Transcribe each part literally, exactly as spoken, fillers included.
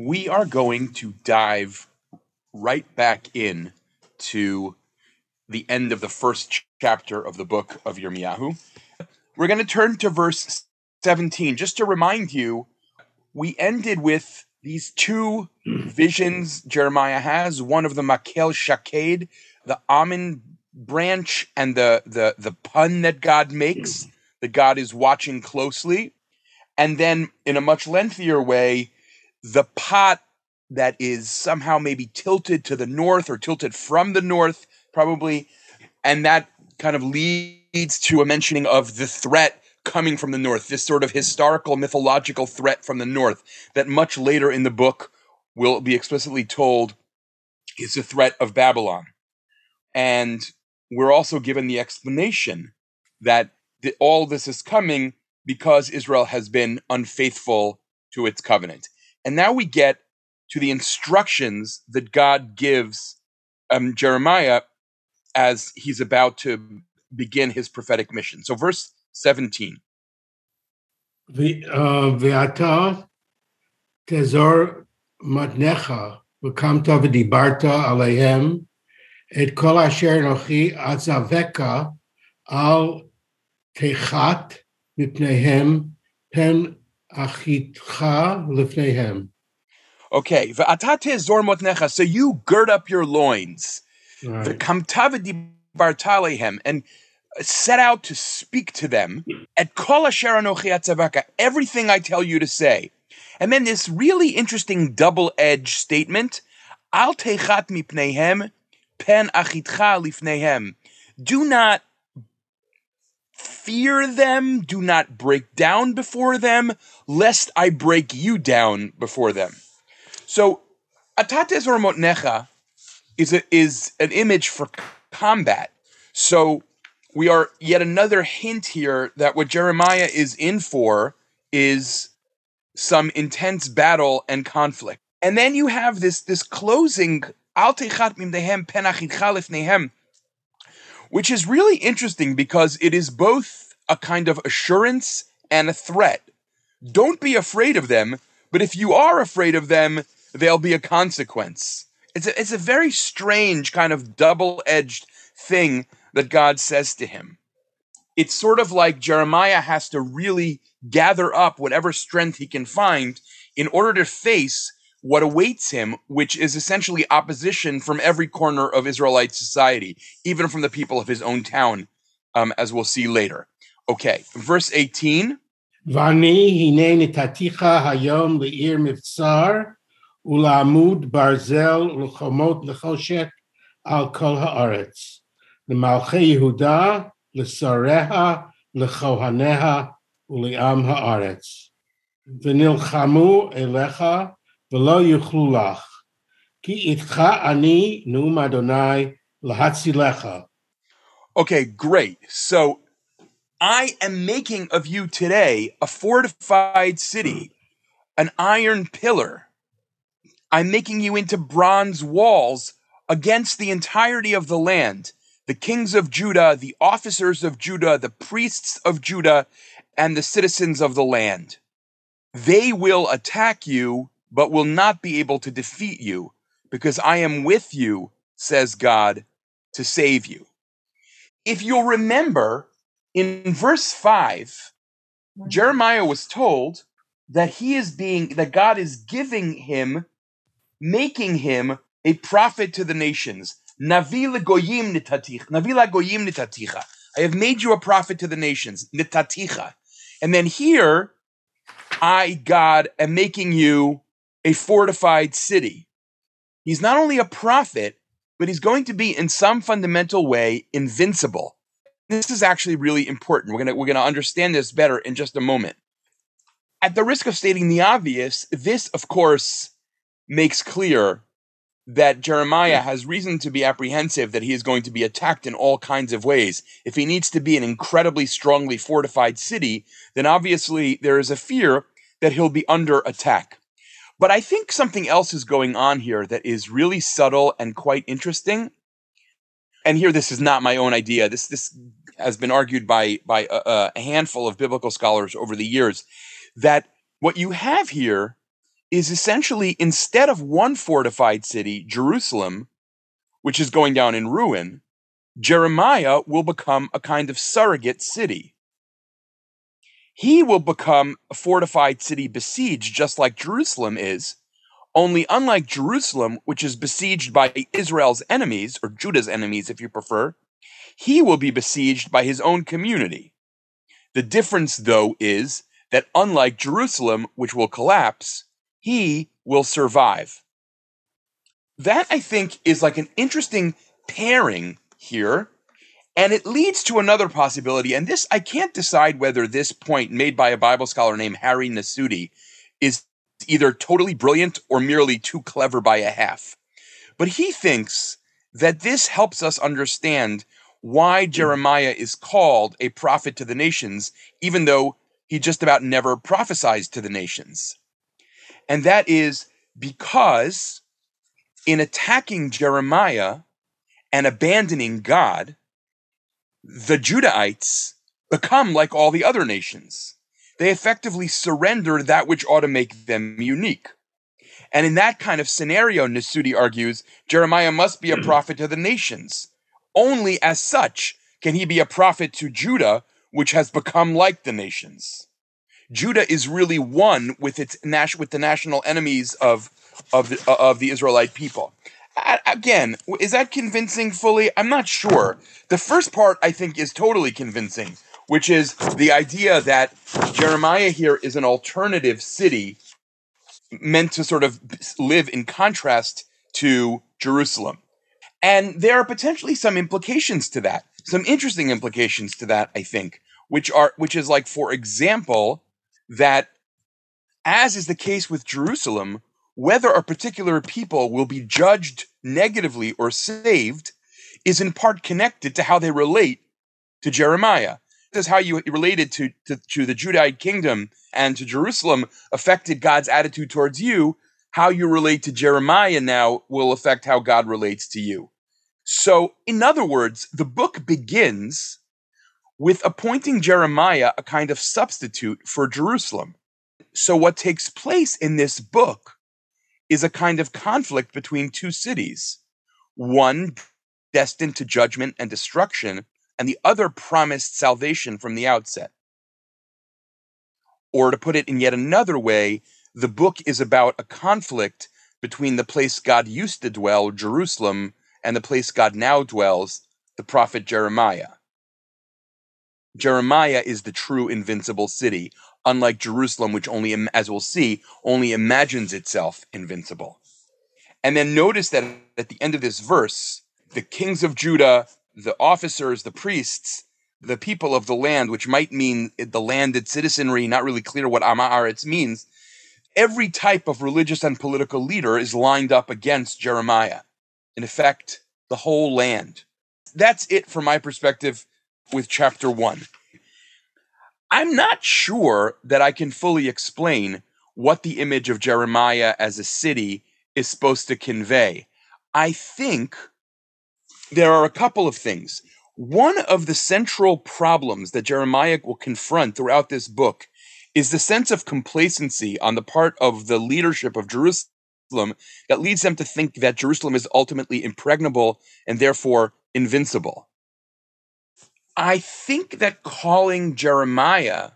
we are going to dive right back in to the end of the first chapter of the book of Yirmiyahu. We're going to turn to verse seventeen. Just to remind you, we ended with these two visions Jeremiah has, one of the Makel Shaked, the almond branch, and the, the, the pun that God makes, that God is watching closely. And then in a much lengthier way, the pot that is somehow maybe tilted to the north or tilted from the north, probably. And that kind of leads to a mentioning of the threat coming from the north, this sort of historical, mythological threat from the north that much later in the book will be explicitly told is the threat of Babylon. And we're also given the explanation that the, all this is coming because Israel has been unfaithful to its covenant. And now we get to the instructions that God gives um, Jeremiah as he's about to begin his prophetic mission. So verse seventeen. Ve'ata tezor matnecha v'kamta v'dibarta aleihem et kol asher nochi atzaveka al techat mipnehem pen achitcha lifnehem. Okay, ve'ata tezor matnecha, so you gird up your loins. V'kamta v'dibarta aleihem, and set out to speak to them at kol asher anochi atzaveka, everything I tell you to say. And then this really interesting double-edged statement, al teichat mipneihem pen achitcha lifneihem. Do not fear them, do not break down before them, lest I break you down before them. So, atat tezor motnecha is a, is an image for combat. So, we are yet another hint here that what Jeremiah is in for is some intense battle and conflict. And then you have this, this closing, Al teichat mimnehem pen achitcha lifneihem, which is really interesting because it is both a kind of assurance and a threat. Don't be afraid of them, but if you are afraid of them, there'll be a consequence. It's a, it's a very strange kind of double-edged thing that God says to him. It's sort of like Jeremiah has to really gather up whatever strength he can find in order to face what awaits him, which is essentially opposition from every corner of Israelite society, even from the people of his own town, um, as we'll see later. Okay, verse eighteen. Vani hine nitaticha hayom le'ir mivtsar ula'amud barzel l'chomot l'choshek al kol ha'aretz. L'malchei Yehuda, l'sareha, l'chohaneha, u'li'am ha'aretz. V'nilchamu elecha, v'lo yuchlu lach. Ki itcha ani nu'um Adonai l'hatzilecha. Okay, great. So, I am making of you today a fortified city, an iron pillar. I'm making you into bronze walls against the entirety of the land. The kings of Judah, the officers of Judah, the priests of Judah, and the citizens of the land. They will attack you, but will not be able to defeat you, because I am with you, says God, to save you. If you'll remember, in verse five, Jeremiah was told that he is being, that God is giving him, making him a prophet to the nations. Navi legoyim nitaticha. Navi legoyim nitaticha. I have made you a prophet to the nations. Nitaticha. And then here, I, God, am making you a fortified city. He's not only a prophet, but he's going to be, in some fundamental way, invincible. This is actually really important. We're gonna we're gonna understand this better in just a moment. At the risk of stating the obvious, this, of course, makes clear that Jeremiah has reason to be apprehensive that he is going to be attacked in all kinds of ways. If he needs to be an incredibly strongly fortified city, then obviously there is a fear that he'll be under attack. But I think something else is going on here that is really subtle and quite interesting. And here, this is not my own idea. This this has been argued by, by a, a handful of biblical scholars over the years, that what you have here is essentially, instead of one fortified city, Jerusalem, which is going down in ruin, Jeremiah will become a kind of surrogate city. He will become a fortified city besieged, just like Jerusalem is, only unlike Jerusalem, which is besieged by Israel's enemies, or Judah's enemies if you prefer, he will be besieged by his own community. The difference, though, is that unlike Jerusalem, which will collapse, he will survive. That, I think, is like an interesting pairing here, and it leads to another possibility, and this, I can't decide whether this point made by a Bible scholar named Harry Nasuti is either totally brilliant or merely too clever by a half. But he thinks that this helps us understand why Jeremiah is called a prophet to the nations, even though he just about never prophesies to the nations. And that is because in attacking Jeremiah and abandoning God, the Judahites become like all the other nations. They effectively surrender that which ought to make them unique. And in that kind of scenario, Nasuti argues, Jeremiah must be a prophet to the nations. Only as such can he be a prophet to Judah, which has become like the nations. Judah is really one with its with the national enemies of of the, of the Israelite people. Again, is that convincing fully? I'm not sure. The first part, I think, is totally convincing, which is the idea that Jeremiah here is an alternative city meant to sort of live in contrast to Jerusalem. And there are potentially some implications to that, some interesting implications to that, I think, which are which is like, for example, that as is the case with Jerusalem, whether a particular people will be judged negatively or saved is in part connected to how they relate to Jeremiah. This is how you related to, to, to the Judahite kingdom and to Jerusalem affected God's attitude towards you. How you relate to Jeremiah now will affect how God relates to you. So, in other words, the book begins with appointing Jeremiah a kind of substitute for Jerusalem. So what takes place in this book is a kind of conflict between two cities, one destined to judgment and destruction, and the other promised salvation from the outset. Or to put it in yet another way, the book is about a conflict between the place God used to dwell, Jerusalem, and the place God now dwells, the prophet Jeremiah. Jeremiah is the true invincible city, unlike Jerusalem, which only, as we'll see, only imagines itself invincible. And then notice that at the end of this verse, the kings of Judah, the officers, the priests, the people of the land, which might mean the landed citizenry, not really clear what Am Haaretz means, every type of religious and political leader is lined up against Jeremiah. In effect, the whole land. That's it from my perspective with chapter one. I'm not sure that I can fully explain what the image of Jeremiah as a city is supposed to convey. I think there are a couple of things. One of the central problems that Jeremiah will confront throughout this book is the sense of complacency on the part of the leadership of Jerusalem that leads them to think that Jerusalem is ultimately impregnable and therefore invincible. I think that calling Jeremiah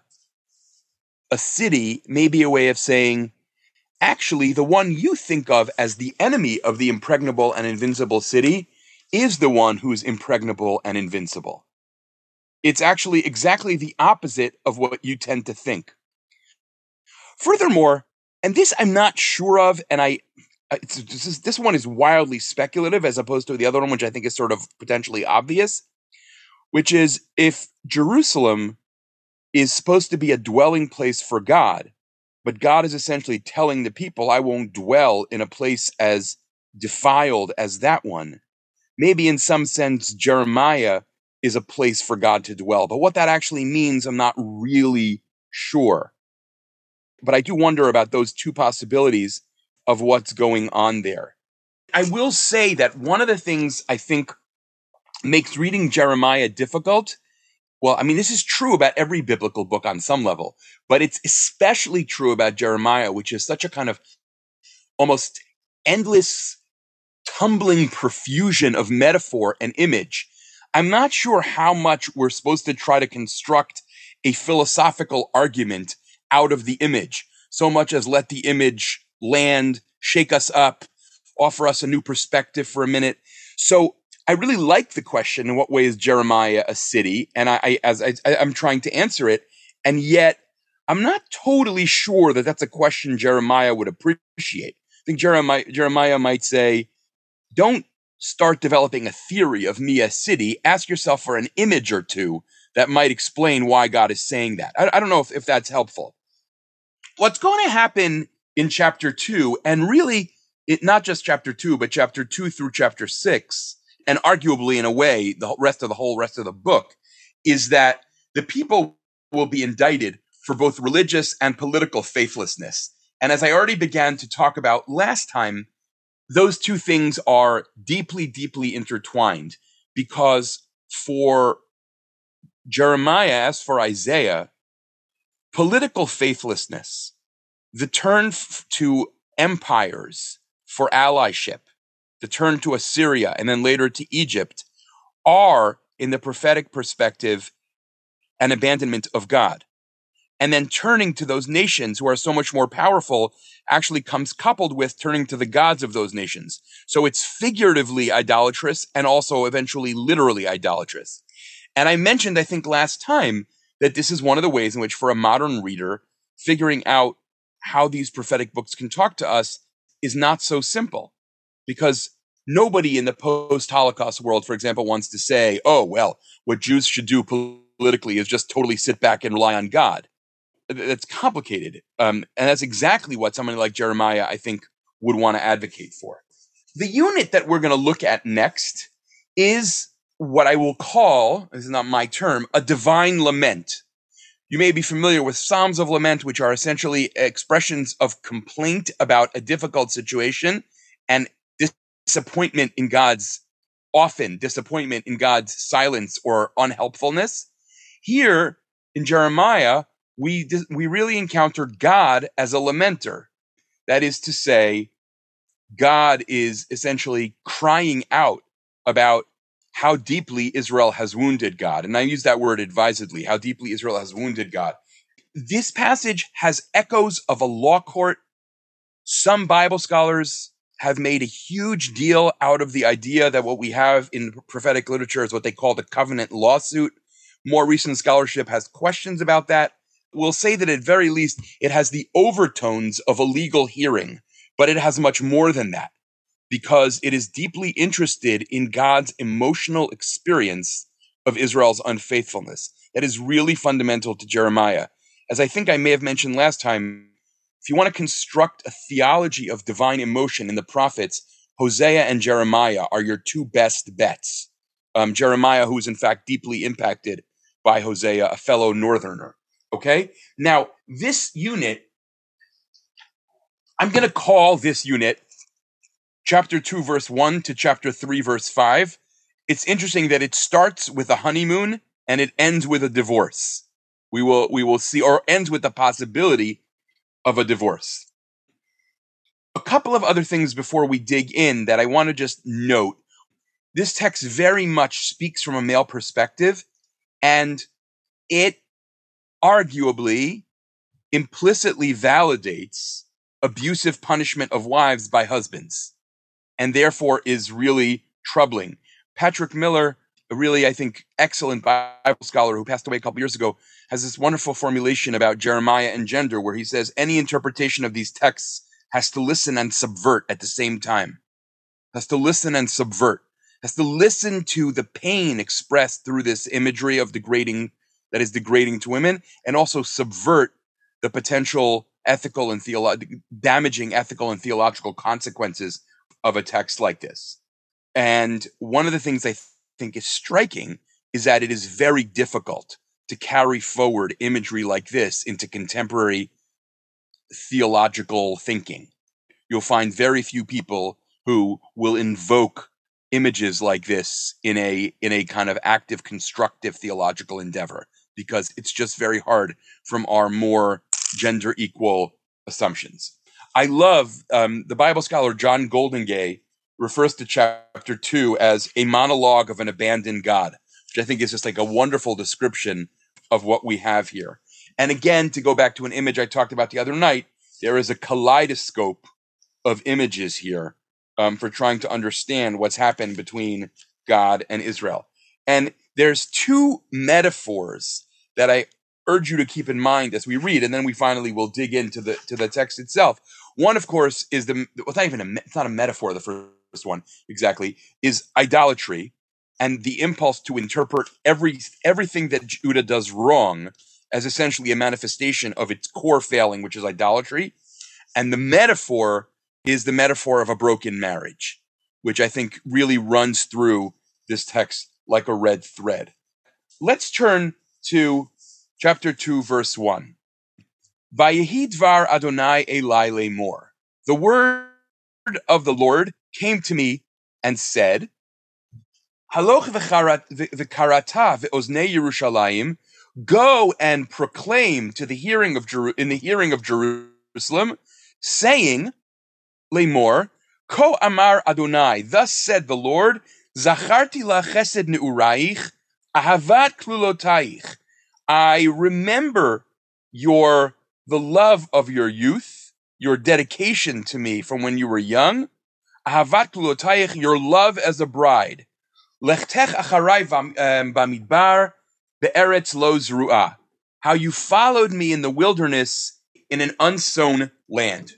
a city may be a way of saying, actually, the one you think of as the enemy of the impregnable and invincible city is the one who's impregnable and invincible. It's actually exactly the opposite of what you tend to think. Furthermore, and this I'm not sure of, and I it's, this, is, this one is wildly speculative as opposed to the other one, which I think is sort of potentially obvious, which is if Jerusalem is supposed to be a dwelling place for God, but God is essentially telling the people, I won't dwell in a place as defiled as that one. Maybe in some sense, Jeremiah is a place for God to dwell. But what that actually means, I'm not really sure. But I do wonder about those two possibilities of what's going on there. I will say that one of the things I think makes reading Jeremiah difficult, well, I mean, this is true about every biblical book on some level, but it's especially true about Jeremiah, which is such a kind of almost endless tumbling profusion of metaphor and image, I'm not sure how much we're supposed to try to construct a philosophical argument out of the image, so much as let the image land, shake us up, offer us a new perspective for a minute. So I really like the question, in what way is Jeremiah a city? And I, I as I, I'm trying to answer it, and yet I'm not totally sure that that's a question Jeremiah would appreciate. I think Jeremiah, Jeremiah might say, don't start developing a theory of me as city. Ask yourself for an image or two that might explain why God is saying that. I, I don't know if, if that's helpful. What's going to happen in chapter two, and really it, not just chapter two, but chapter two through chapter six, and arguably in a way the rest of the whole rest of the book, is that the people will be indicted for both religious and political faithlessness. And as I already began to talk about last time, those two things are deeply, deeply intertwined, because for Jeremiah, as for Isaiah, political faithlessness, the turn f- to empires for allyship, the turn to Assyria and then later to Egypt, are, in the prophetic perspective, an abandonment of God. And then turning to those nations who are so much more powerful actually comes coupled with turning to the gods of those nations. So it's figuratively idolatrous and also eventually literally idolatrous. And I mentioned, I think last time, that this is one of the ways in which, for a modern reader, figuring out how these prophetic books can talk to us is not so simple. Because nobody in the post-Holocaust world, for example, wants to say, oh, well, what Jews should do politically is just totally sit back and rely on God. That's complicated. Um, and that's exactly what somebody like Jeremiah, I think, would want to advocate for. The unit that we're going to look at next is what I will call, this is not my term, a divine lament. You may be familiar with Psalms of Lament, which are essentially expressions of complaint about a difficult situation and disappointment in God's, often disappointment in God's silence or unhelpfulness. Here in Jeremiah, we we really encounter God as a lamenter. That is to say, God is essentially crying out about how deeply Israel has wounded God. And I use that word advisedly, how deeply Israel has wounded God. This passage has echoes of a law court. Some Bible scholars have made a huge deal out of the idea that what we have in prophetic literature is what they call the covenant lawsuit. More recent scholarship has questions about that. We'll say that at very least it has the overtones of a legal hearing, but it has much more than that, because it is deeply interested in God's emotional experience of Israel's unfaithfulness. That is really fundamental to Jeremiah. As I think I may have mentioned last time, if you want to construct a theology of divine emotion in the prophets, Hosea and Jeremiah are your two best bets. Um, Jeremiah, who is in fact deeply impacted by Hosea, a fellow northerner. Okay? Now, this unit, I'm going to call this unit chapter two, verse one to chapter three, verse five. It's interesting that it starts with a honeymoon and it ends with a divorce. We will, we will see, or ends with the possibility of a divorce. A couple of other things before we dig in that I want to just note. This text very much speaks from a male perspective, and it arguably implicitly validates abusive punishment of wives by husbands, and therefore is really troubling. Patrick Miller, a really, I think, excellent Bible scholar who passed away a couple years ago, has this wonderful formulation about Jeremiah and gender, where he says any interpretation of these texts has to listen and subvert at the same time. Has to listen and subvert. Has to listen to the pain expressed through this imagery of degrading, that is degrading to women, and also subvert the potential ethical and theolo- damaging ethical and theological consequences of a text like this. And one of the things I th- think is striking is that it is very difficult to carry forward imagery like this into contemporary theological thinking. You'll find very few people who will invoke images like this in a in a kind of active, constructive theological endeavor, because it's just very hard from our more gender equal assumptions. I love um, the Bible scholar John Goldingay refers to chapter two as a monologue of an abandoned God, which I think is just like a wonderful description of what we have here. And again, to go back to an image I talked about the other night, there is a kaleidoscope of images here um, for trying to understand what's happened between God and Israel. And there's two metaphors that I urge you to keep in mind as we read, and then we finally will dig into the to the text itself. One, of course, is the well, it's not even a it's not a metaphor. The first one exactly is idolatry, and the impulse to interpret every everything that Judah does wrong as essentially a manifestation of its core failing, which is idolatry. And the metaphor is the metaphor of a broken marriage, which I think really runs through this text like a red thread. Let's turn to chapter two, verse one. Vayehi dvar Adonai Elai lemor. The word of the Lord came to me and said, Haloch v'karata ve'oznei Yerushalayim. Go and proclaim to the hearing of Jeru- in the hearing of Jerusalem, saying, lemor, Ko amar Adonai, thus said the Lord, Zacharti la chesed ne'uraich, ahavat klulotaich. I remember your the love of your youth, your dedication to me from when you were young, ahavat klulotaich, your love as a bride. Lechtech acharai bamidbar be'eretz lo zru'ah. How you followed me in the wilderness in an unsown land.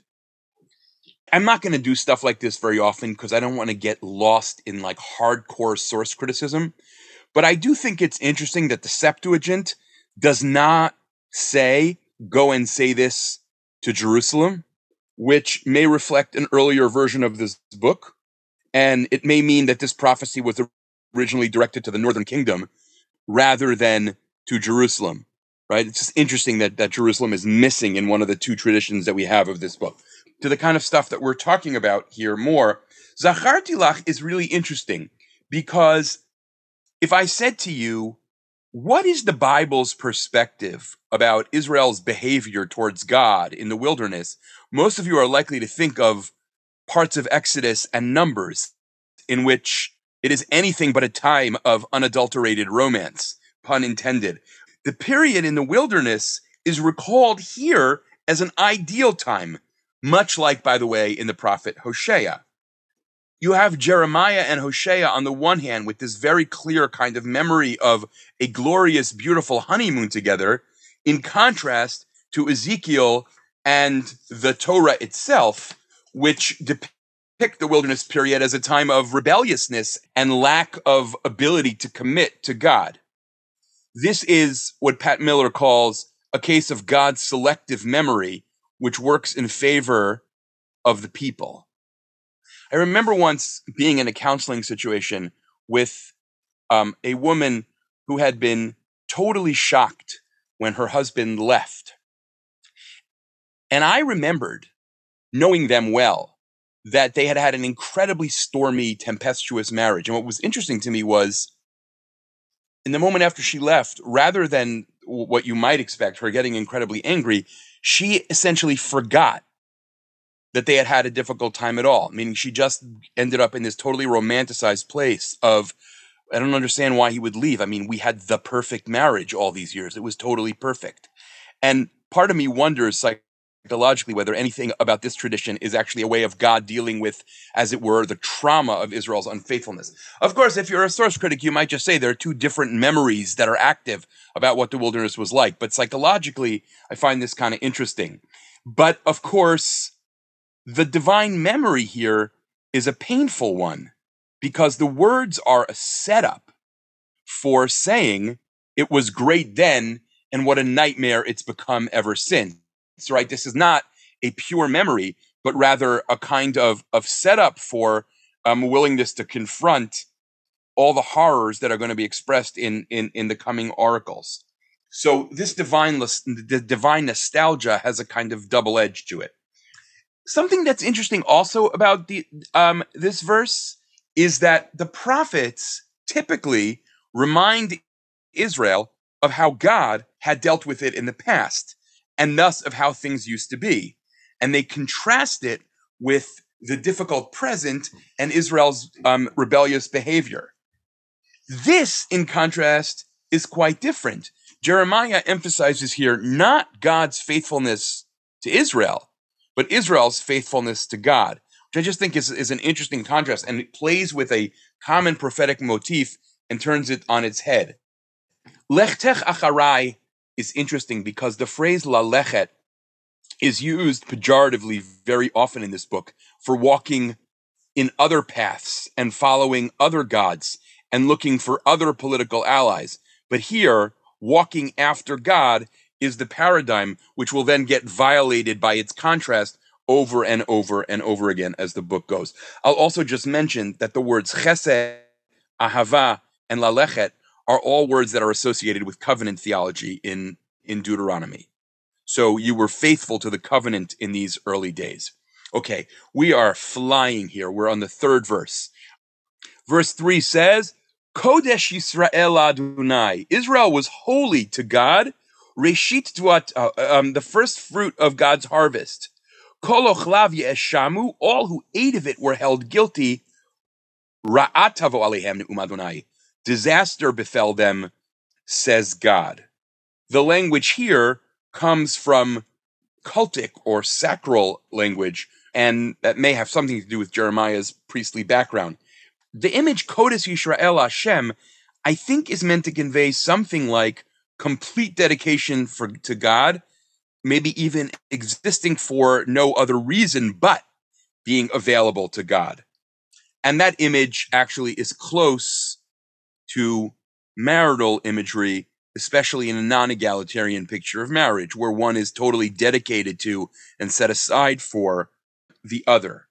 I'm not going to do stuff like this very often because I don't want to get lost in like hardcore source criticism. But I do think it's interesting that the Septuagint does not say, go and say this to Jerusalem, which may reflect an earlier version of this book. And it may mean that this prophecy was originally directed to the northern kingdom rather than to Jerusalem, right? It's just interesting that, that Jerusalem is missing in one of the two traditions that we have of this book. To the kind of stuff that we're talking about here more, Zacharti lach is really interesting because if I said to you, what is the Bible's perspective about Israel's behavior towards God in the wilderness? Most of you are likely to think of parts of Exodus and Numbers in which it is anything but a time of unadulterated romance, pun intended. The period in the wilderness is recalled here as an ideal time, much like, by the way, in the prophet Hosea. You have Jeremiah and Hosea on the one hand with this very clear kind of memory of a glorious, beautiful honeymoon together, in contrast to Ezekiel and the Torah itself, which depict the wilderness period as a time of rebelliousness and lack of ability to commit to God. This is what Pat Miller calls a case of God's selective memory, which works in favor of the people. I remember once being in a counseling situation with um, a woman who had been totally shocked when her husband left. And I remembered, knowing them well, that they had had an incredibly stormy, tempestuous marriage. And what was interesting to me was, in the moment after she left, rather than what you might expect, her getting incredibly angry, she essentially forgot that they had had a difficult time at all, meaning she just ended up in this totally romanticized place of, I don't understand why he would leave. I mean, we had the perfect marriage all these years. It was totally perfect. And part of me wonders psychologically whether anything about this tradition is actually a way of God dealing with, as it were, the trauma of Israel's unfaithfulness. Of course, if you're a source critic, you might just say there are two different memories that are active about what the wilderness was like. But psychologically, I find this kind of interesting. But of course, the divine memory here is a painful one because the words are a setup for saying it was great then and what a nightmare it's become ever since, right? This is not a pure memory, but rather a kind of, of setup for um, willingness to confront all the horrors that are going to be expressed in, in, in the coming oracles. So this divine, the divine nostalgia has a kind of double edge to it. Something that's interesting also about the um, this verse is that the prophets typically remind Israel of how God had dealt with it in the past, and thus of how things used to be. and they contrast it with the difficult present and Israel's um, rebellious behavior. This, in contrast, is quite different. Jeremiah emphasizes here not God's faithfulness to Israel, but Israel's faithfulness to God, which I just think is, is an interesting contrast, and it plays with a common prophetic motif and turns it on its head. Lechtech acharai is interesting because the phrase lalechet is used pejoratively very often in this book for walking in other paths and following other gods and looking for other political allies. But here, walking after God is the paradigm which will then get violated by its contrast over and over and over again as the book goes. I'll also just mention that the words chesed, ahava, and lalechet are all words that are associated with covenant theology in, in Deuteronomy. So you were faithful to the covenant in these early days. Okay, we are flying here. We're on the third verse. Verse three says, Kodesh Yisrael Adonai. Israel was holy to God. Reshit Duat, uh, um, the first fruit of God's harvest. Kol ochlav ye'eshamu. All who ate of it were held guilty. Ra'at tavo alehem ne'um Adonai. Disaster befell them, says God. The language here comes from cultic or sacral language, and that may have something to do with Jeremiah's priestly background. The image Kodesh Yisrael Hashem, I think, is meant to convey something like complete dedication for, to God, maybe even existing for no other reason but being available to God. And that image actually is close to marital imagery, especially in a non-egalitarian picture of marriage, where one is totally dedicated to and set aside for the other.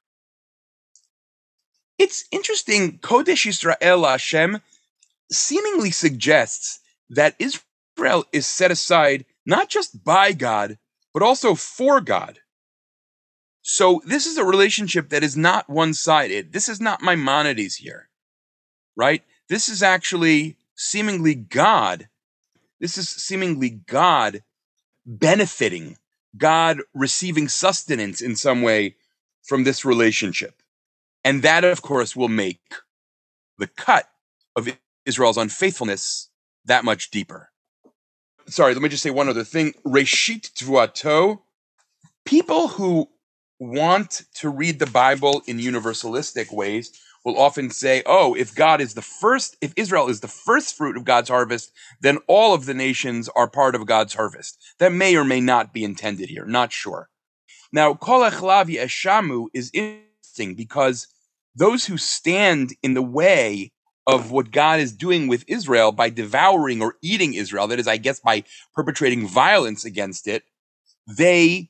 It's interesting, Kodesh Yisrael Hashem seemingly suggests that Israel is set aside not just by God, but also for God. So this is a relationship that is not one-sided. This is not Maimonides here, right? This is actually seemingly God. This is seemingly God benefiting, God receiving sustenance in some way from this relationship. And that, of course, will make the cut of Israel's unfaithfulness that much deeper. Sorry, let me just say one other thing. Reshit Tvuato, people who want to read the Bible in universalistic ways will often say, oh, if God is the first, if Israel is the first fruit of God's harvest, then all of the nations are part of God's harvest. That may or may not be intended here, not sure. Now, Kol Echlav Yeshamu is interesting because those who stand in the way of what God is doing with Israel by devouring or eating Israel, that is, I guess, by perpetrating violence against it, they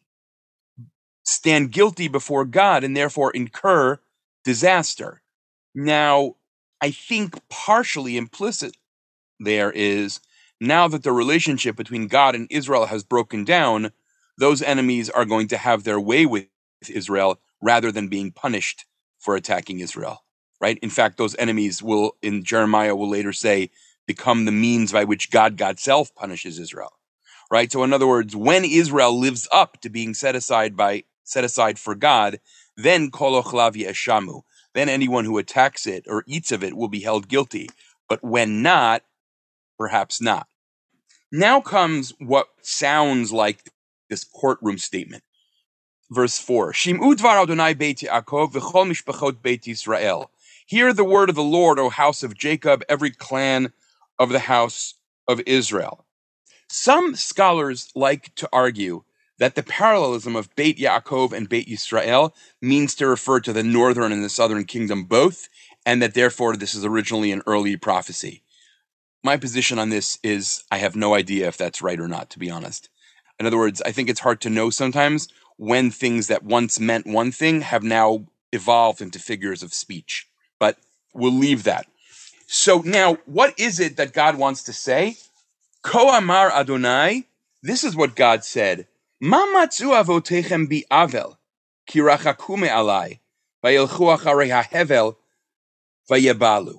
stand guilty before God and therefore incur disaster. Now, I think partially implicit there is, now that the relationship between God and Israel has broken down, those enemies are going to have their way with Israel rather than being punished for attacking Israel, right? In fact, those enemies will, in Jeremiah will later say, become the means by which God God's self punishes Israel, right? So in other words, when Israel lives up to being set aside by set aside for God, then Kol Ochlav Yeshamu, then anyone who attacks it or eats of it will be held guilty. But when not, perhaps not. Now comes what sounds like this courtroom statement. Verse four, Shim'u dvar Adonai Beit Yaakov v'chol mishpachot Beit Yisrael. Hear the word of the Lord, O house of Jacob, every clan of the house of Israel. Some scholars like to argue that the parallelism of Beit Yaakov and Beit Yisrael means to refer to the northern and the southern kingdom both, and that therefore this is originally an early prophecy. My position on this is I have no idea if that's right or not, to be honest. In other words, I think it's hard to know sometimes when things that once meant one thing have now evolved into figures of speech. But we'll leave that. So now, what is it that God wants to say? Ko amar Adonai, this is what God said. Ma matzu avotechem bi avel, ki rachaku me'alai, vayelchu acharei hahevel, vayebalu.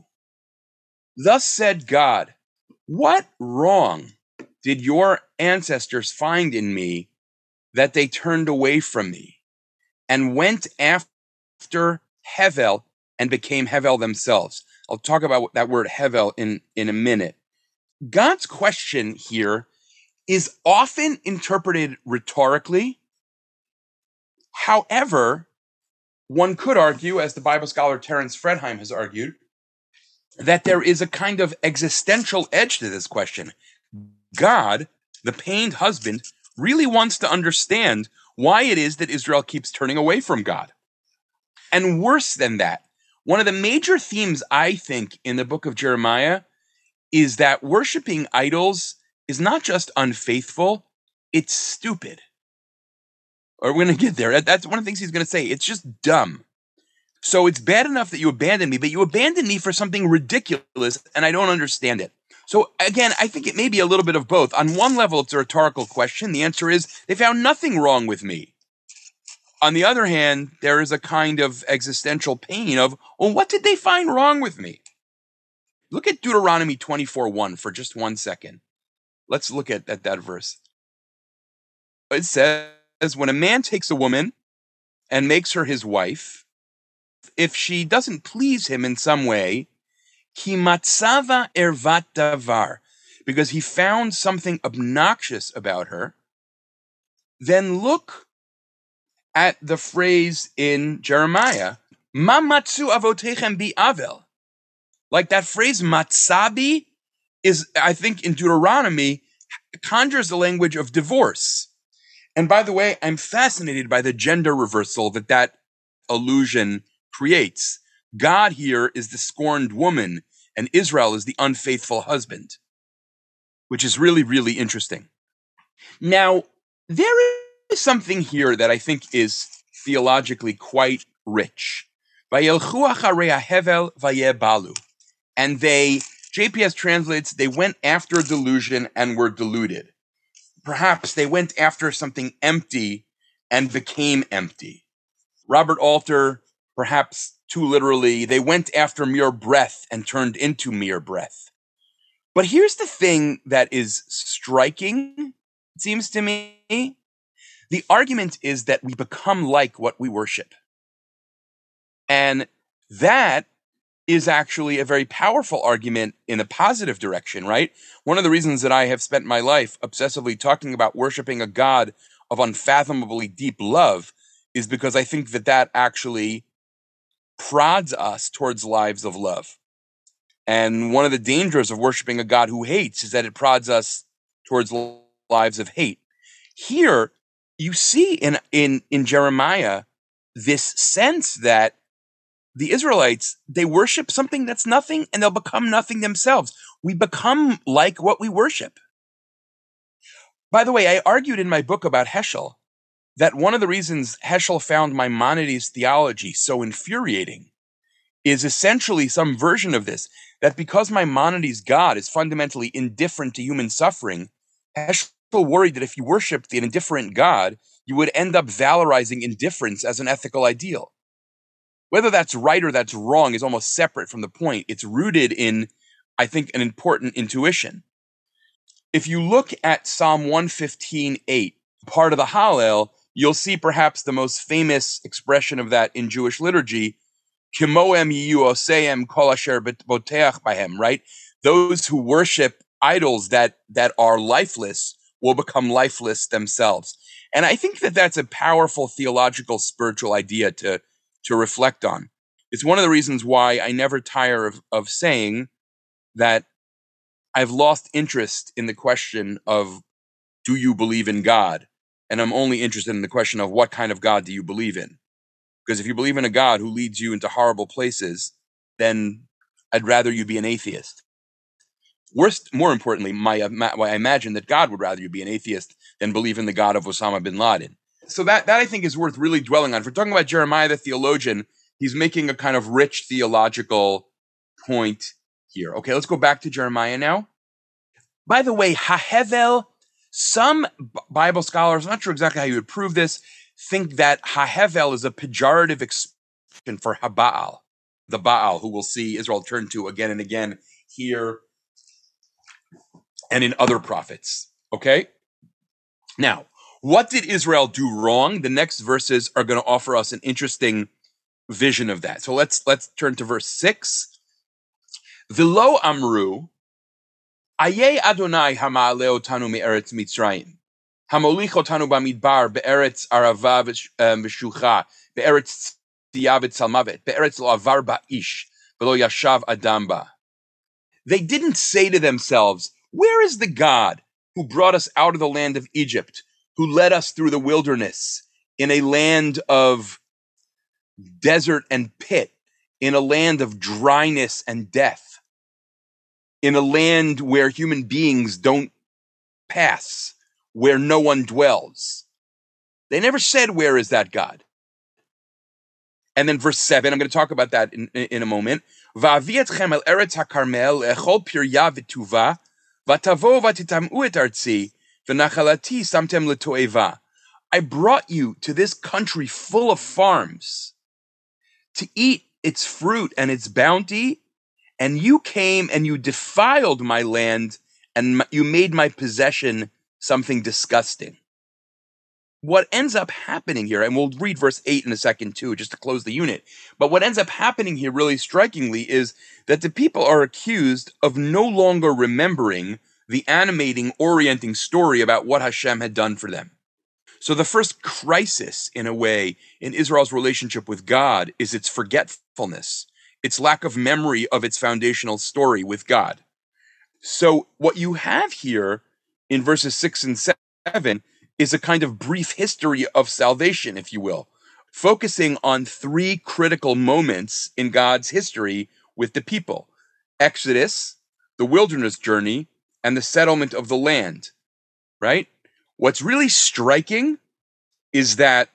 Thus said God, what wrong did your ancestors find in me that they turned away from me? and went after Hevel and became Hevel themselves. I'll talk about that word Hevel in, in a minute. God's question here is often interpreted rhetorically. However, one could argue, as the Bible scholar Terence Fredheim has argued, that there is a kind of existential edge to this question. God, the pained husband, really wants to understand why it is that Israel keeps turning away from God. And worse than that, one of the major themes, I think, in the book of Jeremiah is that worshiping idols is not just unfaithful, it's stupid. Or we're going to get there. That's one of the things he's going to say. It's just dumb. So it's bad enough that you abandon me, but you abandon me for something ridiculous, and I don't understand it. So again, I think it may be a little bit of both. On one level, it's a rhetorical question. The answer is they found nothing wrong with me. On the other hand, there is a kind of existential pain of, well, what did they find wrong with me? Look at Deuteronomy twenty-four one for just one second. Let's look at, at that verse. It says, when a man takes a woman and makes her his wife, if she doesn't please him in some way, ki matzava ervat davar, because he found something obnoxious about her, then look at the phrase in Jeremiah, ma matzu avotechem bi avel. Like that phrase matzabi is, I think, in Deuteronomy, conjures the language of divorce. And by the way, I'm fascinated by the gender reversal that that allusion creates. God here is the scorned woman, and Israel is the unfaithful husband, which is really, really interesting. Now, there is something here that I think is theologically quite rich. Vayelchu acharei hevel vayebalu. And they, J P S translates, they went after a delusion and were deluded. Perhaps they went after something empty and became empty. Robert Alter, perhaps too literally, they went after mere breath and turned into mere breath. But here's the thing that is striking, it seems to me. The argument is that we become like what we worship. And that is actually a very powerful argument in a positive direction, right? One of the reasons that I have spent my life obsessively talking about worshiping a God of unfathomably deep love is because I think that that actually prods us towards lives of love. And one of the dangers of worshiping a God who hates is that it prods us towards lives of hate. Here, you see in, in, in Jeremiah this sense that the Israelites, they worship something that's nothing and they'll become nothing themselves. We become like what we worship. By the way, I argued in my book about Heschel that one of the reasons Heschel found Maimonides' theology so infuriating is essentially some version of this, that because Maimonides' God is fundamentally indifferent to human suffering, Heschel worried that if you worshiped the indifferent God, you would end up valorizing indifference as an ethical ideal. Whether that's right or that's wrong is almost separate from the point. It's rooted in, I think, an important intuition. If you look at Psalm one fifteen eight, part of the Hallel, you'll see perhaps the most famous expression of that in Jewish liturgy, Kimoem yiyu oseim kol asher boteach bahem, right? Those who worship idols that, that are lifeless will become lifeless themselves. And I think that that's a powerful theological, spiritual idea to to reflect on. It's one of the reasons why I never tire of, of saying that I've lost interest in the question of, do you believe in God? And I'm only interested in the question of what kind of God do you believe in? Because if you believe in a God who leads you into horrible places, then I'd rather you be an atheist. Worst, more importantly, my, my, I imagine that God would rather you be an atheist than believe in the God of Osama bin Laden. So that, that I think is worth really dwelling on. If we're talking about Jeremiah the theologian, he's making a kind of rich theological point here. Okay, let's go back to Jeremiah now. By the way, Hahevel, some Bible scholars, I'm not sure exactly how you would prove this, think that Hahevel is a pejorative expression for Habaal, the Baal, who we'll see Israel turn to again and again here and in other prophets. Okay? Now, What did Israel do wrong? The next verses are going to offer us an interesting vision of that. So let's let's turn to verse six. V'lo amru, Ayeh Adonai hama'aleh otanu me'eretz Mitzrayim, hamolich otanu bamidbar be'eretz arava v'shucha, be'eretz tziyah v'tzalmavet, be'eretz lo avar ba'ish, v'lo yashav adam ba. They didn't say to themselves, where is the God who brought us out of the land of Egypt, who led us through the wilderness in a land of desert and pit, in a land of dryness and death, in a land where human beings don't pass, where no one dwells. They never said, where is that God? And then verse seven, I'm going to talk about that in, in a moment. Va'avi etchem el eretz hakarmel echol pirya v'tuva v'tavo v'titam'u et artzi v'nachalati samtem l'to'eva. I brought you to this country full of farms to eat its fruit and its bounty, and you came and you defiled my land, and you made my possession something disgusting. What ends up happening here, and we'll read verse eight in a second too, just to close the unit, but what ends up happening here really strikingly is that the people are accused of no longer remembering the animating, orienting story about what Hashem had done for them. So the first crisis, in a way, in Israel's relationship with God is its forgetfulness, its lack of memory of its foundational story with God. So what you have here in verses six and seven is a kind of brief history of salvation, if you will, focusing on three critical moments in God's history with the people: Exodus, the wilderness journey, and the settlement of the land, right? What's really striking is that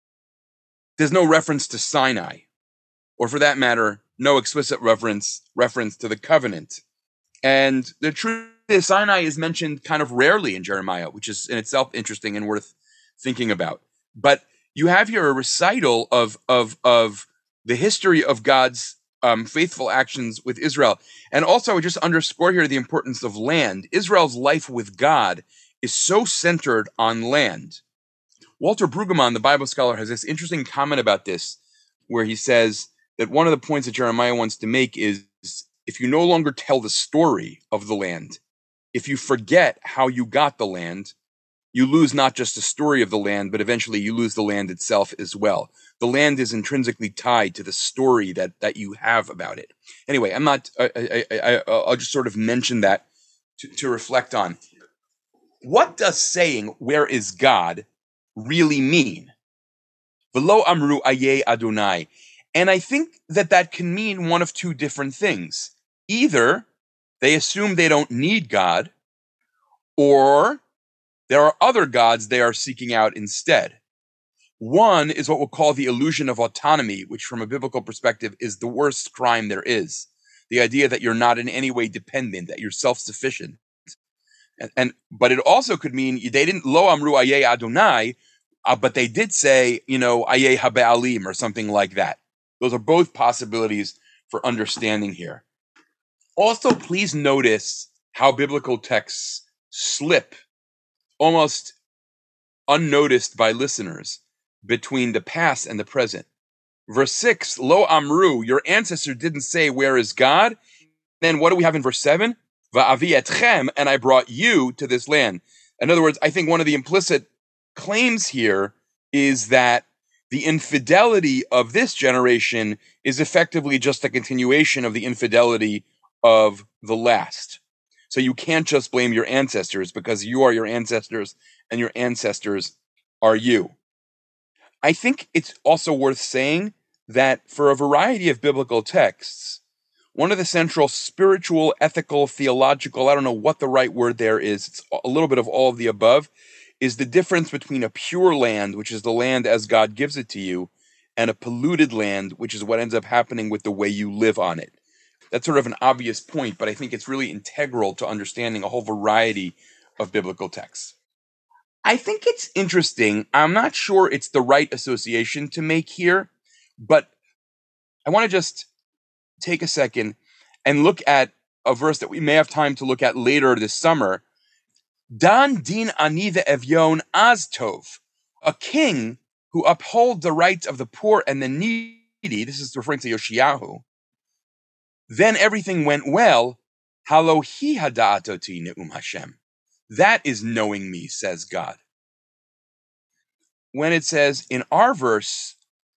there's no reference to Sinai, or for that matter, no explicit reference reference to the covenant. And the truth is, Sinai is mentioned kind of rarely in Jeremiah, which is in itself interesting and worth thinking about. But you have here a recital of of of the history of God's um, faithful actions with Israel. And also, I would just underscore here the importance of land. Israel's life with God is so centered on land. Walter Brueggemann, the Bible scholar, has this interesting comment about this, where he says that one of the points that Jeremiah wants to make is, if you no longer tell the story of the land, if you forget how you got the land, you lose not just the story of the land, but eventually you lose the land itself as well. The land is intrinsically tied to the story that that you have about it. Anyway, I'm not. I, I, I, I'll just sort of mention that to, to reflect on. What does saying "Where is God" really mean? V'lo amru ayeh Adonai. And I think that that can mean one of two different things. Either they assume they don't need God, or there are other gods they are seeking out instead. One is what we'll call the illusion of autonomy, which from a biblical perspective is the worst crime there is. The idea that you're not in any way dependent, that you're self-sufficient. And, and but it also could mean they didn't lo amru ayeh Adonai, uh, but they did say, you know, ayeh haba'alim or something like that. Those are both possibilities for understanding here. Also, please notice how biblical texts slip almost unnoticed by listeners between the past and the present. Verse six, Lo Amru, your ancestor didn't say, where is God? Then what do we have in verse seven? Va'avi etchem, and I brought you to this land. In other words, I think one of the implicit claims here is that the infidelity of this generation is effectively just a continuation of the infidelity of the last. So you can't just blame your ancestors, because you are your ancestors and your ancestors are you. I think it's also worth saying that for a variety of biblical texts, one of the central spiritual, ethical, theological, I don't know what the right word there is, it's a little bit of all of the above, is the difference between a pure land, which is the land as God gives it to you, and a polluted land, which is what ends up happening with the way you live on it. That's sort of an obvious point, but I think it's really integral to understanding a whole variety of biblical texts. I think it's interesting. I'm not sure it's the right association to make here, but I want to just take a second and look at a verse that we may have time to look at later this summer. Dan din ani ve'evyon az tov. A king who upholds the rights of the poor and the needy, this is referring to Yoshiyahu, then everything went well. Halohi hada'atoti ne'um Hashem. That is knowing me, says God. When it says in our verse,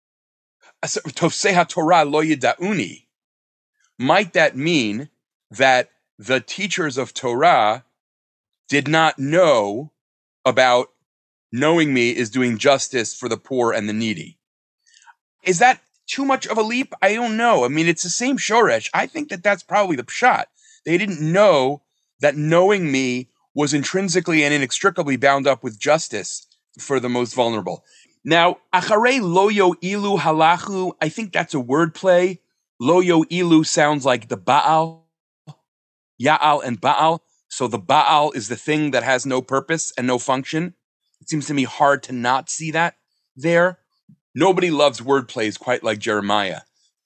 Tosei Torah lo yida'uni, might that mean that the teachers of Torah did not know about knowing me is doing justice for the poor and the needy? Is that too much of a leap? I don't know. I mean, it's the same shoresh. I think that that's probably the pshat. They didn't know that knowing me was intrinsically and inextricably bound up with justice for the most vulnerable. Now, acharei lo yo'ilu halachu, I think that's a wordplay. Lo yo'ilu sounds like the Baal, Ya'al and Baal. So the Baal is the thing that has no purpose and no function. It seems to me hard to not see that there. Nobody loves wordplays quite like Jeremiah.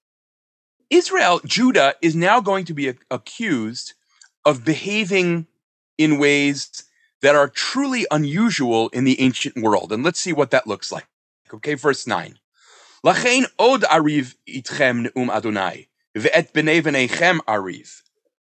Israel, Judah, is now going to be accused of behaving in ways that are truly unusual in the ancient world. And let's see what that looks like. Okay, verse nine. Lachein od ariv itchem ne'um Adonai, ve'et b'nei v'neichem ariv.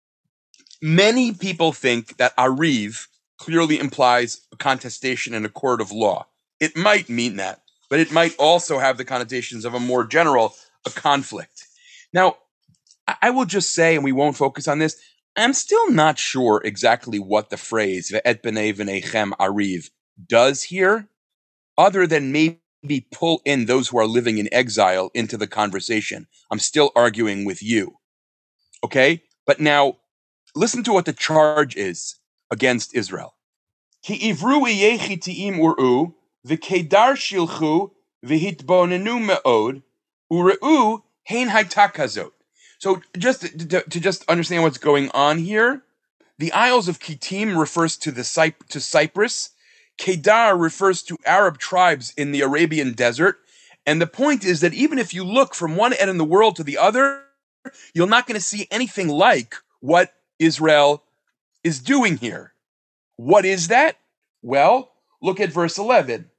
Many people think that ariv clearly implies a contestation in a court of law. It might mean that, but it might also have the connotations of a more general, a conflict. Now, I will just say, and we won't focus on this, I'm still not sure exactly what the phrase ve'et b'nei v'neichem ariv does here, other than maybe pull in those who are living in exile into the conversation. I'm still arguing with you. Okay? But now, listen to what the charge is against Israel. Ki ivru yechitiim uru, v'kedar shilchu, v'hitbonenu me'od, ure'u hein hayta kazot. So just to, to, to just understand what's going on here, the Isles of Kittim refers to the Cyp- to Cyprus. Kedar refers to Arab tribes in the Arabian desert. And the point is that even if you look from one end of the world to the other, you're not going to see anything like what Israel is doing here. What is that? Well, look at verse eleven.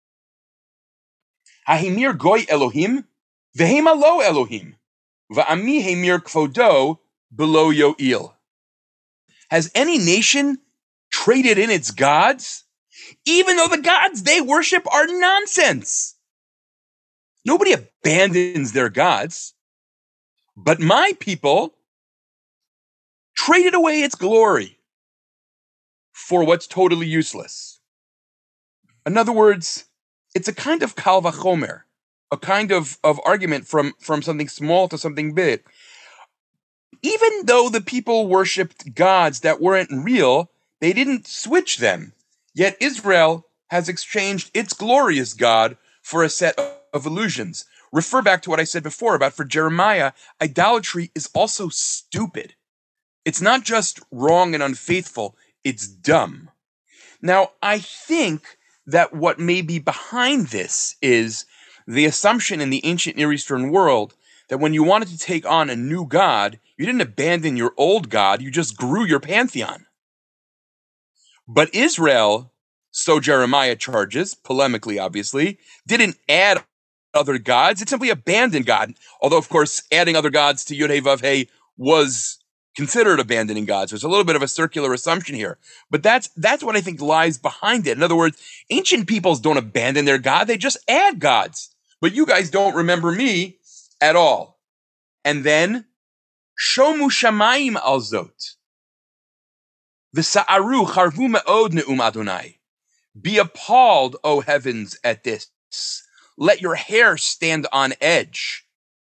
Hahimir goy Elohim, vehema lo Elohim. Va'ami hemir kvodo below yo'il. Has any nation traded in its gods, even though the gods they worship are nonsense? Nobody abandons their gods, but my people traded away its glory for what's totally useless. In other words, it's a kind of kal vachomer, a kind of, of argument from, from something small to something big. Even though the people worshipped gods that weren't real, they didn't switch them. Yet Israel has exchanged its glorious God for a set of illusions. Refer back to what I said before about for Jeremiah, idolatry is also stupid. It's not just wrong and unfaithful, it's dumb. Now, I think that what may be behind this is the assumption in the ancient Near Eastern world that when you wanted to take on a new god, you didn't abandon your old god, you just grew your pantheon. But Israel, so Jeremiah charges, polemically obviously, didn't add other gods, it simply abandoned God. Although, of course, adding other gods to Yud Hey Vav Hey was considered abandoning gods. There's a little bit of a circular assumption here. But that's that's what I think lies behind it. In other words, ancient peoples don't abandon their god, they just add gods. But you guys don't remember me at all. And then, Shomu Shamayim al Zot. V'sa'aru charvu me'od ne'um Adonai. Be appalled, O heavens, at this. Let your hair stand on edge.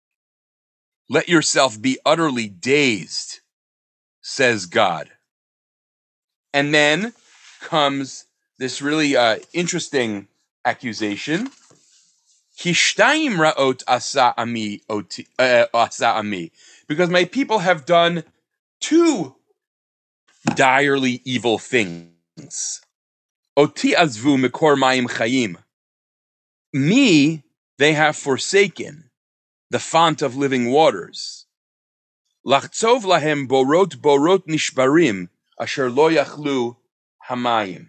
Let yourself be utterly dazed, says God. And then comes this really uh, interesting accusation. Hishtayim ra'ot asa ami, oti, uh, asa ami. Because my people have done two direly evil things. Oti azvu mikor mayim chayim. Me they have forsaken, the font of living waters. Lachtzov lahem borot borot nishbarim, asher lo yachlu hamayim.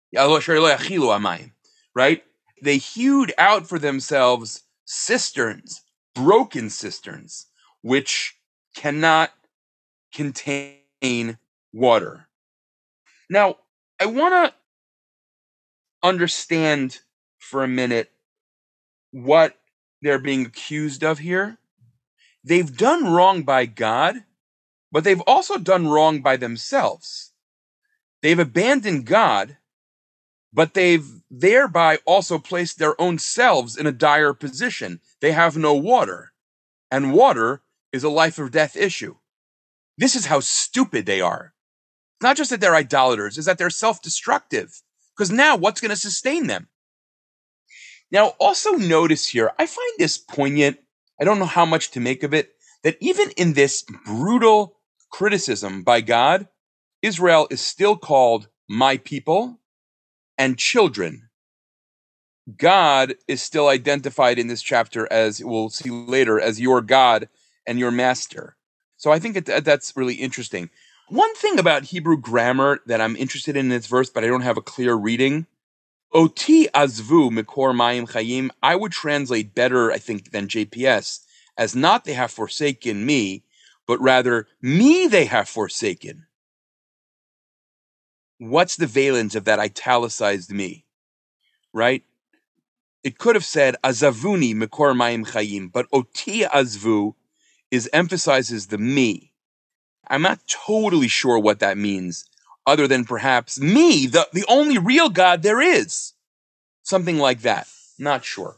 Right? They hewed out for themselves cisterns, broken cisterns, which cannot contain water. Now, I want to understand for a minute what they're being accused of here. They've done wrong by God, but they've also done wrong by themselves. They've abandoned God, but they've thereby also placed their own selves in a dire position. They have no water, and water is a life or death issue. This is how stupid they are. It's not just that they're idolaters, it's that they're self-destructive. Because now what's going to sustain them? Now, also notice here, I find this poignant. I don't know how much to make of it, that even in this brutal criticism by God, Israel is still called my people and children. God is still identified in this chapter as, we'll see later, as your God and your master. So I think it, that's really interesting. One thing about Hebrew grammar that I'm interested in in this verse, but I don't have a clear reading, Oti azvu mikor mayim chayim, I would translate better, I think, than J P S, as not they have forsaken me, but rather me they have forsaken. What's the valence of that italicized me, right? It could have said azavuni mikor mayim chayim, but oti azvu is emphasizes the me. I'm not totally sure what that means, other than perhaps me, the, the only real God there is. Something like that. Not sure.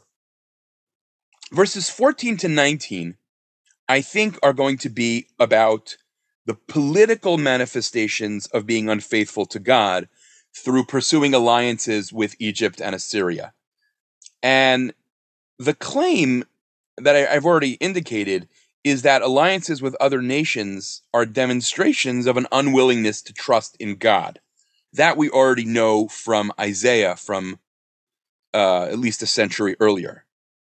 Verses fourteen to nineteen, I think, are going to be about the political manifestations of being unfaithful to God through pursuing alliances with Egypt and Assyria. And the claim that I, I've already indicated is that alliances with other nations are demonstrations of an unwillingness to trust in God. That we already know from Isaiah, from uh, at least a century earlier.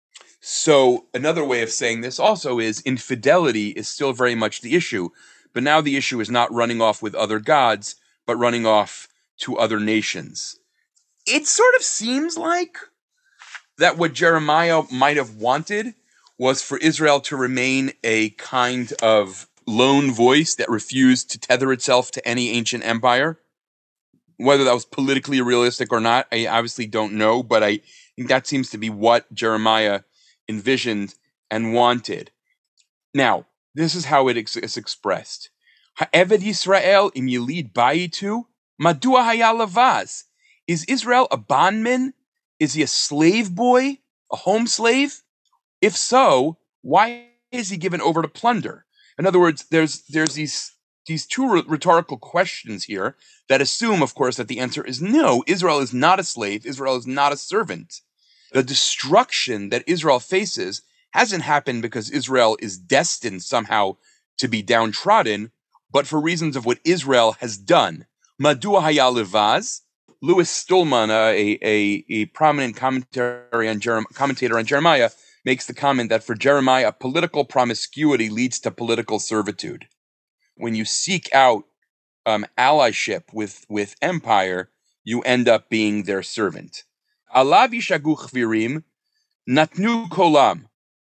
So another way of saying this also is infidelity is still very much the issue, but now the issue is not running off with other gods, but running off to other nations. It sort of seems like that what Jeremiah might have wanted was for Israel to remain a kind of lone voice that refused to tether itself to any ancient empire. Whether that was politically realistic or not, I obviously don't know, but I think that seems to be what Jeremiah envisioned and wanted. Now, this is how it ex- is expressed. Ha'eved Yisrael im yilid bayitu, madua haya lavaz. Is Israel a bondman? Is he a slave boy? A home slave? If so, why is he given over to plunder? In other words, there's there's these these two rhetorical questions here that assume, of course, that the answer is no. Israel is not a slave. Israel is not a servant. The destruction that Israel faces hasn't happened because Israel is destined somehow to be downtrodden, but for reasons of what Israel has done. Madua haya levaz. Louis Stulman, uh, a, a, a prominent commentary on Jerem- commentator on Jeremiah, makes the comment that for Jeremiah, political promiscuity leads to political servitude. When you seek out um, allyship with, with empire, you end up being their servant. Alav yishagu chvirim, natnu kolam,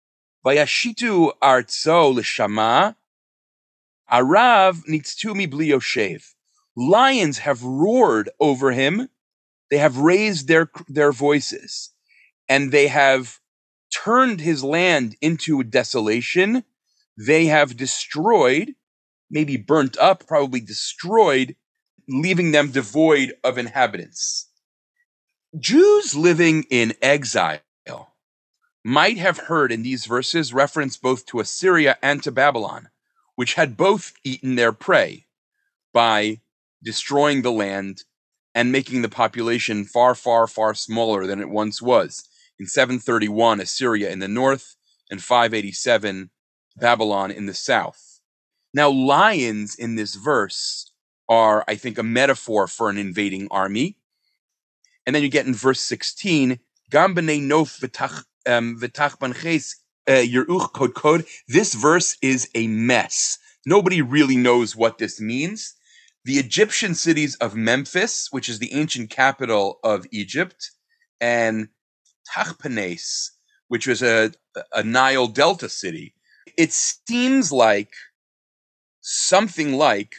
vayashitu artso l'shama, arav nitztumi bli yoshev. Lions have roared over him. They have raised their, their voices, and they have turned his land into desolation. They have destroyed, maybe burnt up, probably destroyed, leaving them devoid of inhabitants. Jews living in exile might have heard in these verses reference both to Assyria and to Babylon, which had both eaten their prey by destroying the land and making the population far, far, far smaller than it once was. In seven thirty-one, Assyria in the north, and five eighty-seven, Babylon in the south. Now, lions in this verse are, I think, a metaphor for an invading army. And then you get in verse sixteen, Gam b'nei nof v'tach banches yeruch kod kod. This verse is a mess. Nobody really knows what this means. the Egyptian cities of Memphis, which is the ancient capital of Egypt, and Tahpanhes, which was a, a Nile Delta city. It seems like something like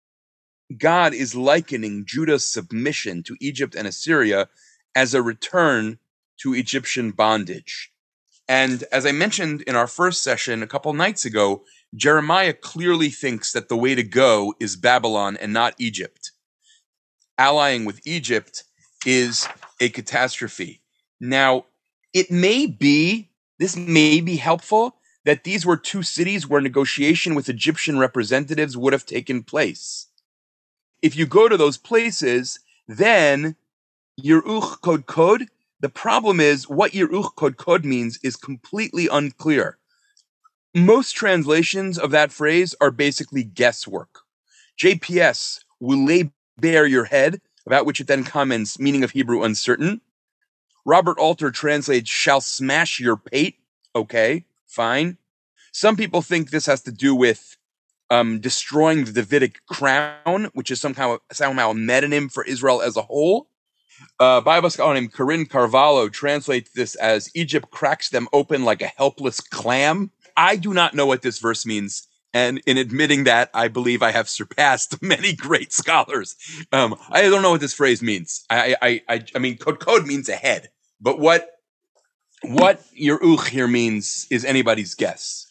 God is likening Judah's submission to Egypt and Assyria as a return to Egyptian bondage. And as I mentioned in our first session a couple nights ago, Jeremiah clearly thinks that the way to go is Babylon and not Egypt. Allying with Egypt is a catastrophe. Now, it may be, this may be helpful, that these were two cities where negotiation with Egyptian representatives would have taken place. If you go to those places, then Yeruch Kod Kod, the problem is what Yeruch Kod Kod means is completely unclear. Most translations of that phrase are basically guesswork. J P S will lay bare your head, about which it then comments, meaning of Hebrew uncertain. Robert Alter translates, shall smash your pate. Okay, fine. Some people think this has to do with um, destroying the Davidic crown, which is somehow, somehow a metonym for Israel as a whole. Uh, Bible scholar named Corinne Carvalho translates this as Egypt cracks them open like a helpless clam. I do not know what this verse means. And in admitting that, I believe I have surpassed many great scholars. Um, I don't know what this phrase means. I, I, I, I mean, kod kod means a head, but what, what Yeruch here means is anybody's guess.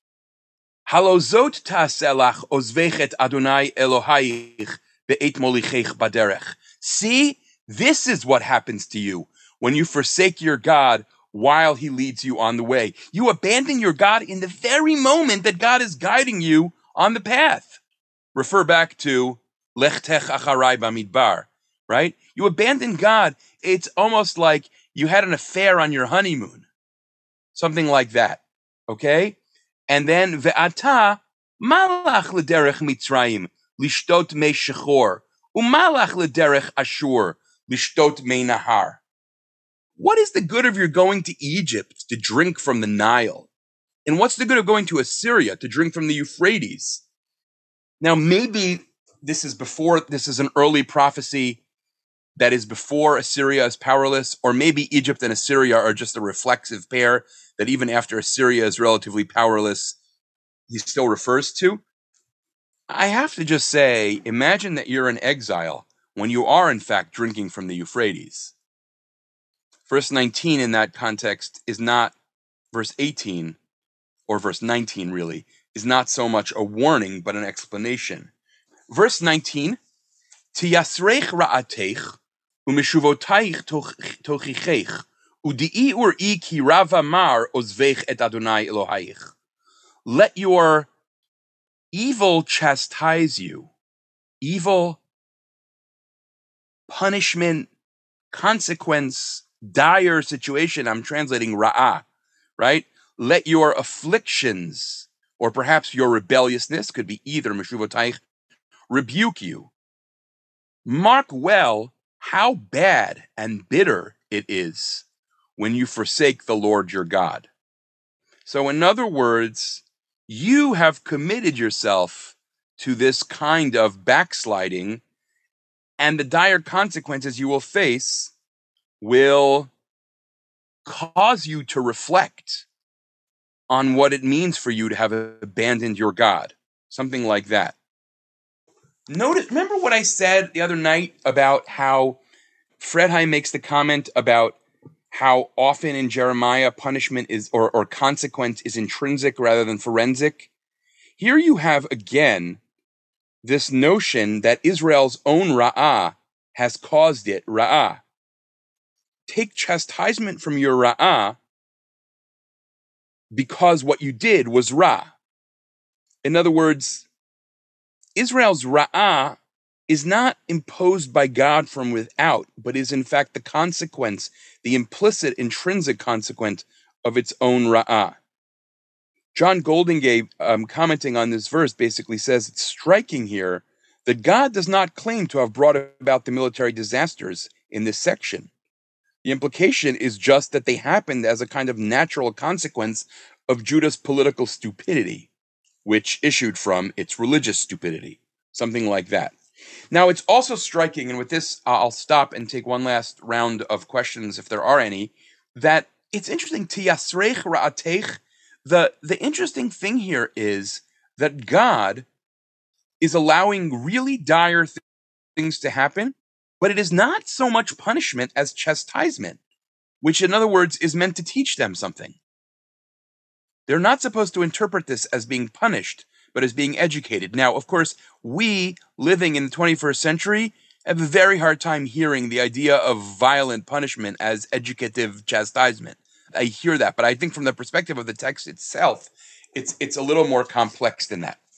Halozot ta'selach ozvechet Adonai Elohayich be'et molichech baderech. See, this is what happens to you when you forsake your God while he leads you on the way. You abandon your God in the very moment that God is guiding you on the path. Refer back to Lechtech Acharai Bamidbar, right? You abandon God. It's almost like you had an affair on your honeymoon. Something like that, okay? And then Ve'ata malach lederech Mitzrayim lishtot mei shechor umalach lederech Ashur lishtot mei nahar. What is the good of your going to Egypt to drink from the Nile? And what's the good of going to Assyria to drink from the Euphrates? Now, maybe this is before, this is an early prophecy that is before Assyria is powerless, or maybe Egypt and Assyria are just a reflexive pair that even after Assyria is relatively powerless, he still refers to. I have to just say, imagine that you're in exile when you are in fact drinking from the Euphrates. Verse nineteen in that context is not, verse eighteen, or verse nineteen really, is not so much a warning, but an explanation. Verse nineteen, Tiyasreich ra'ateich, u'mishuvotaich tochicheich, u'di'i ur'i ki rava mar ozveich et Adonai Elohaich. Let your evil chastise you. Evil, punishment, consequence, dire situation. I'm translating ra'ah, right? Let your afflictions, or perhaps your rebelliousness, could be either, meshuvotaich, rebuke you. Mark well how bad and bitter it is when you forsake the Lord your God. So in other words, you have committed yourself to this kind of backsliding, and the dire consequences you will face will cause you to reflect on what it means for you to have abandoned your God. Something like that. Notice, remember what I said the other night about how Fredheim makes the comment about how often in Jeremiah punishment is, or, or consequence is intrinsic rather than forensic? Here you have again this notion that Israel's own ra'ah has caused it ra'ah. Take chastisement from your ra'ah because what you did was ra. In other words, Israel's ra'ah is not imposed by God from without, but is in fact the consequence, the implicit, intrinsic consequence of its own ra'ah. John Goldingay, um, commenting on this verse, basically says it's striking here that God does not claim to have brought about the military disasters in this section. The implication is just that they happened as a kind of natural consequence of Judah's political stupidity, which issued from its religious stupidity, something like that. Now, it's also striking, and with this, uh, I'll stop and take one last round of questions, if there are any, that it's interesting, tiyasreich ra'ateich, the, the interesting thing here is that God is allowing really dire th- things to happen, but it is not so much punishment as chastisement, which, in other words, is meant to teach them something. They're not supposed to interpret this as being punished, but as being educated. Now, of course, we, living in the twenty-first century, have a very hard time hearing the idea of violent punishment as educative chastisement. I hear that, but I think from the perspective of the text itself, it's it's a little more complex than that.